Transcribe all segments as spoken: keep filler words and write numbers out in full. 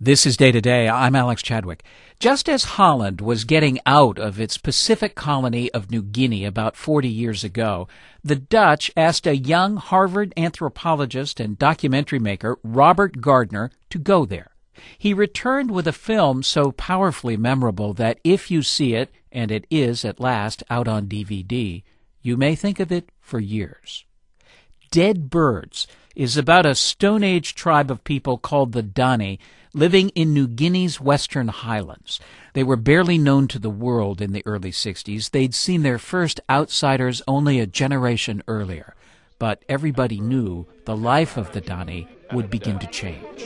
This is Day to Day. I'm Alex Chadwick. Just as Holland was getting out of its Pacific colony of New Guinea about forty years ago, the Dutch asked a young Harvard anthropologist and documentary maker, Robert Gardner, to go there. He returned with a film so powerfully memorable that if you see it, and it is at last out on D V D, you may think of it for years. Dead Birds is about a Stone Age tribe of people called the Dani living in New Guinea's western highlands. They were barely known to the world in the early sixties. They'd seen their first outsiders only a generation earlier. But everybody knew the life of the Dani would begin to change.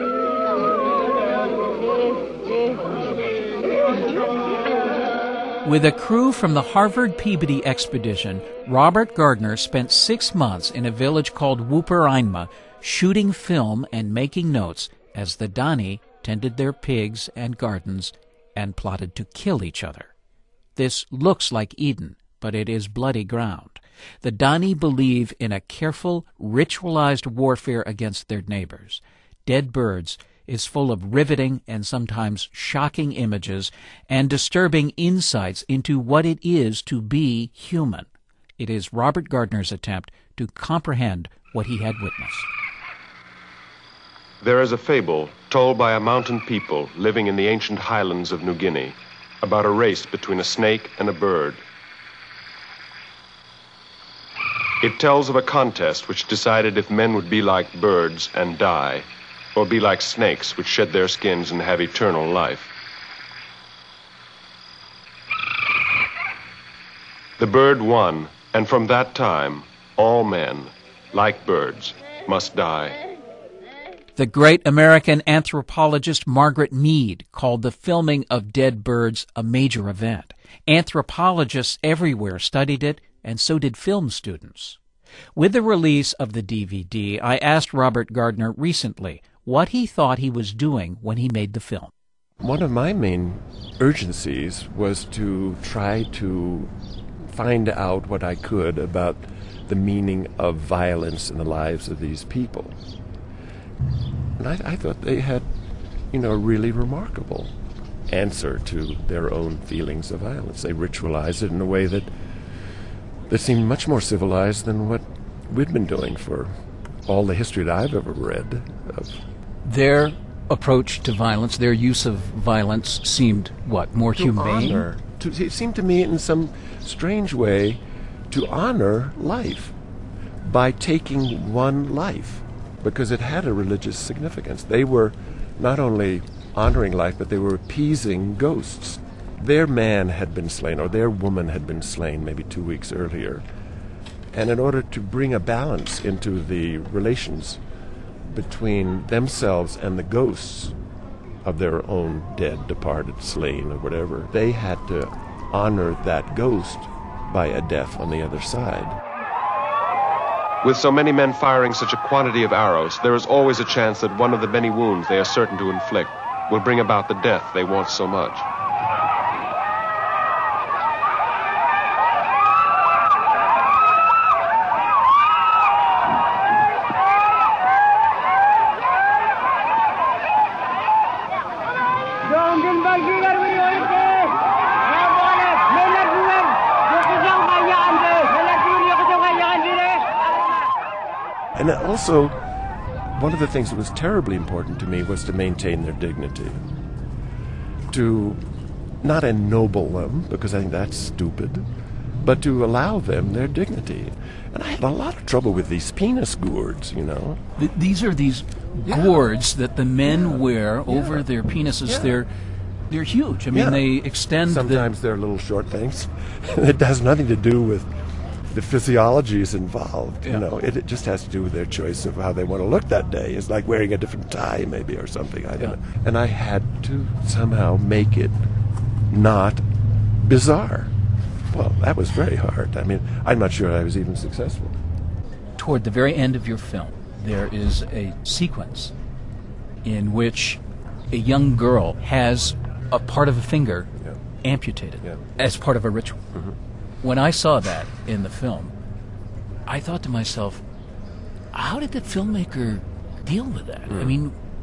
With a crew from the Harvard Peabody expedition, Robert Gardner spent six months in a village called Wuppereinma shooting film and making notes as the Dani tended their pigs and gardens and plotted to kill each other. This looks like Eden, but it is bloody ground. The Dani believe in a careful, ritualized warfare against their neighbors. Dead Birds is full of riveting and sometimes shocking images and disturbing insights into what it is to be human. It is Robert Gardner's attempt to comprehend what he had witnessed. There is a fable told by a mountain people living in the ancient highlands of New Guinea about a race between a snake and a bird. It tells of a contest which decided if men would be like birds and die, or be like snakes which shed their skins and have eternal life. The bird won, and from that time, all men, like birds, must die. The great American anthropologist Margaret Mead called the filming of Dead Birds a major event. Anthropologists everywhere studied it, and so did film students. With the release of the D V D, I asked Robert Gardner recently what he thought he was doing when he made the film. One of my main urgencies was to try to find out what I could about the meaning of violence in the lives of these people. And I, I thought they had, you know, a really remarkable answer to their own feelings of violence. They ritualized it in a way that that seemed much more civilized than what we'd been doing for all the history that I've ever read of. Their approach to violence, their use of violence seemed, what, more to humane? Honor, to, it seemed to me in some strange way to honor life by taking one life, because it had a religious significance. They were not only honoring life, but they were appeasing ghosts. Their man had been slain, or their woman had been slain maybe two weeks earlier. And in order to bring a balance into the relations between themselves and the ghosts of their own dead, departed, slain, or whatever, they had to honor that ghost by a death on the other side. With so many men firing such a quantity of arrows, there is always a chance that one of the many wounds they are certain to inflict will bring about the death they want so much. And also, one of the things that was terribly important to me was to maintain their dignity. To not ennoble them, because I think that's stupid, but to allow them their dignity. And I had a lot of trouble with these penis gourds, you know. Th- these are these yeah. gourds that the men yeah. wear over yeah. their penises. Yeah. They're they're huge. I mean, yeah. they extend. Sometimes the... they're little short things. It has nothing to do with the physiology is involved. Yeah. You know, it, it just has to do with their choice of how they want to look that day. It's like wearing a different tie, maybe, or something. I don't yeah. know. And I had to somehow make it not bizarre. Well, that was very hard. I mean, I'm not sure I was even successful. Toward the very end of your film, there is a sequence in which a young girl has a part of a finger yeah. amputated yeah. as part of a ritual. Mm-hmm. When I saw that in the film, I thought to myself, how did the filmmaker deal with that? Mm. I mean,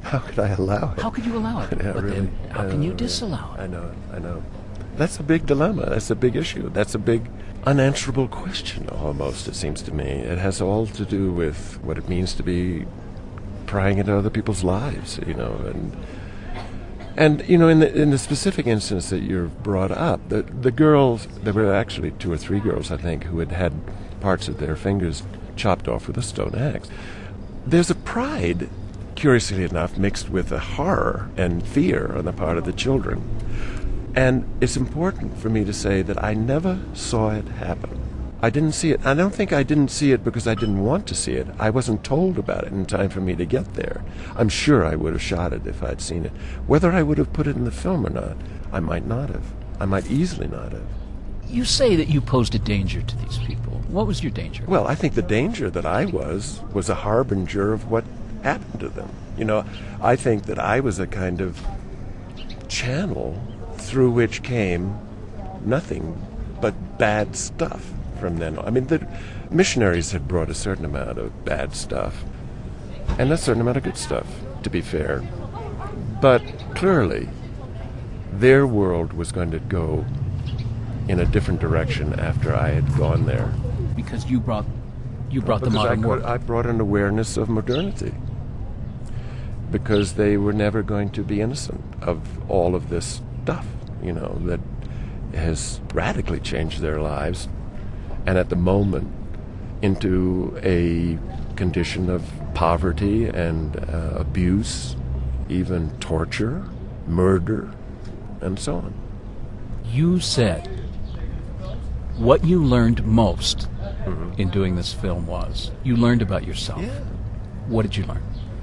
How could I allow it? How could you allow it? Yeah, but really. then how I can you know, disallow it? I know it. I know. That's a big dilemma. That's a big issue. That's a big unanswerable question, almost, it seems to me. It has all to do with what it means to be prying into other people's lives, you know, and and you know, in the in the specific instance that you've brought up, the the girls, there were actually two or three girls, I think, who had had parts of their fingers chopped off with a stone axe. There's a pride, curiously enough, mixed with a horror and fear on the part of the children. And it's important for me to say that I never saw it happen. I didn't see it. I don't think I didn't see it because I didn't want to see it. I wasn't told about it in time for me to get there. I'm sure I would have shot it if I'd seen it. Whether I would have put it in the film or not, I might not have. I might easily not have. You say that you posed a danger to these people. What was your danger? Well, I think the danger that I was was a harbinger of what happened to them. You know, I think that I was a kind of channel through which came nothing but bad stuff from then on. I mean, the missionaries had brought a certain amount of bad stuff and a certain amount of good stuff, to be fair. But clearly, their world was going to go in a different direction after I had gone there. Because you brought you brought because the modern I, world. I brought an awareness of modernity. Because they were never going to be innocent of all of this stuff, you know, that has radically changed their lives, and at the moment into a condition of poverty and uh, abuse, even torture, murder, and so on. You said what you learned most Mm-hmm. in doing this film was you learned about yourself. Yeah. What did you learn?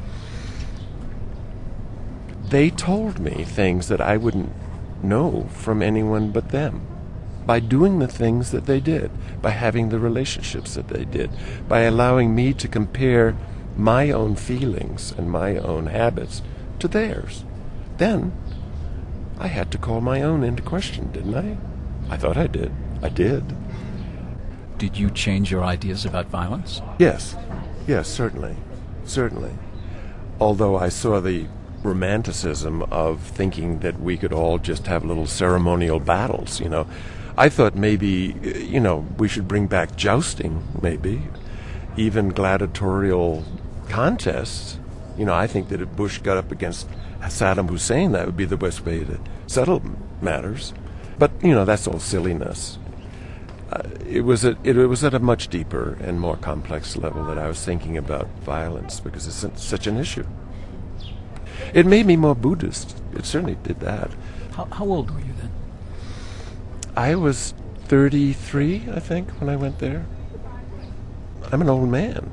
They told me things that I wouldn't know from anyone but them. By doing the things that they did, by having the relationships that they did, by allowing me to compare my own feelings and my own habits to theirs. Then I had to call my own into question, didn't I? I thought I did. I did. Did you change your ideas about violence? Yes. Yes, certainly. Certainly. Although I saw the romanticism of thinking that we could all just have little ceremonial battles, you know. I thought maybe, you know, we should bring back jousting, maybe, even gladiatorial contests. You know, I think that if Bush got up against Saddam Hussein, that would be the best way to settle matters. But, you know, that's all silliness. Uh, it was a, it, it was at a much deeper and more complex level that I was thinking about violence, because it's such an issue. It made me more Buddhist. It certainly did that. How, how old were you then? I was thirty-three, I think, when I went there. I'm an old man.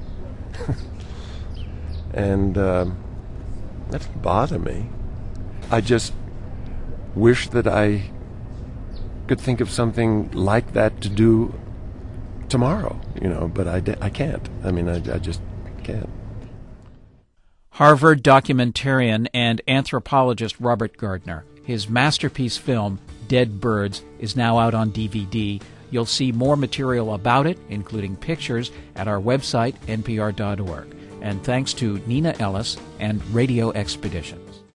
And um, that didn't bother me. I just wish that I could think of something like that to do tomorrow, you know, but I, I can't. I mean, I, I just can't. Harvard documentarian and anthropologist Robert Gardner. His masterpiece film, Dead Birds, is now out on D V D. You'll see more material about it, including pictures, at our website, N P R dot org. And thanks to Nina Ellis and Radio Expedition.